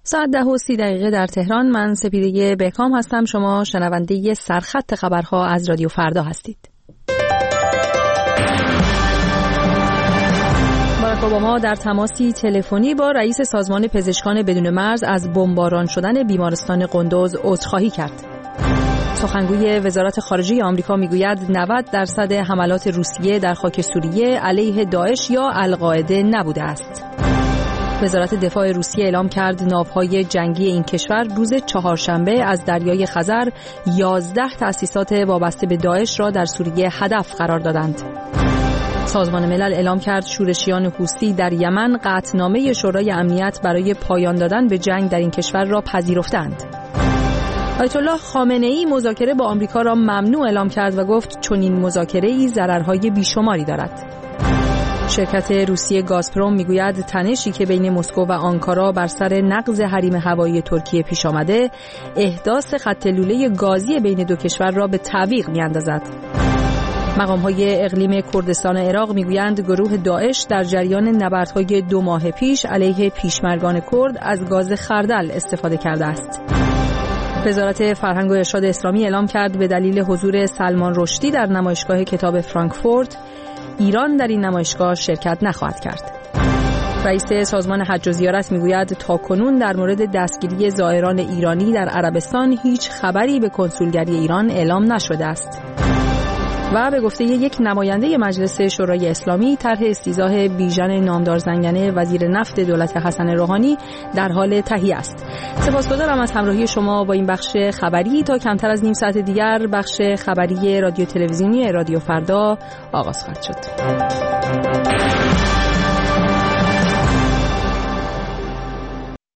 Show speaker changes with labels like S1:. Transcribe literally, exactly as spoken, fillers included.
S1: ساعت ده و سی دقیقه در تهران. من سپیده بهکام هستم. شما شنونده سرخط خبرها از رادیو فردا هستید. باراک اوباما در تماسی تلفنی با رئیس سازمان پزشکان بدون مرز از بمباران شدن بیمارستان قندوز عذرخواهی کرد. سخنگوی وزارت خارجه آمریکا میگوید نود درصد حملات روسیه در خاک سوریه علیه داعش یا القاعده نبوده است. وزارت دفاع روسیه اعلام کرد ناوهای جنگی این کشور روز چهارشنبه از دریای خزر یازده تأسیسات وابسته به داعش را در سوریه هدف قرار دادند. سازمان ملل اعلام کرد شورشیان حوثی در یمن قطعنامه شورای امنیت برای پایان دادن به جنگ در این کشور را پذیرفتند. آیت الله خامنه‌ای مذاکره با آمریکا را ممنوع اعلام کرد و گفت چنین مذاکره‌ای ضررهای بیشماری دارد. شرکت روسیه گازپروم میگوید تنشی که بین مسکو و آنکارا بر سر نقض حریم هوایی ترکیه پیش آمده، احداث خط لوله گازی بین دو کشور را به تعویق میاندازد. مقام‌های اقلیم کردستان عراق میگویند گروه داعش در جریان نبردهای دو ماه پیش علیه پیشمرگان کرد از گاز خردل استفاده کرده است. وزارت فرهنگ و ارشاد اسلامی اعلام کرد به دلیل حضور سلمان رشدی در نمایشگاه کتاب فرانکفورت، ایران در این نمایشگاه شرکت نخواهد کرد. رئیس سازمان حج و زیارت میگوید تاکنون در مورد دستگیری زائران ایرانی در عربستان هیچ خبری به کنسولگری ایران اعلام نشده است. و به گفته یک نماینده مجلس شورای اسلامی، طرح استیضاح بیژن نامدار زنگنه وزیر نفت دولت حسن روحانی در حال تهیه است. سپاسگزارم از همراهی شما با این بخش خبری. تا کمتر از نیم ساعت دیگر بخش خبری رادیو تلویزیونی رادیو فردا آغاز خواهد شد.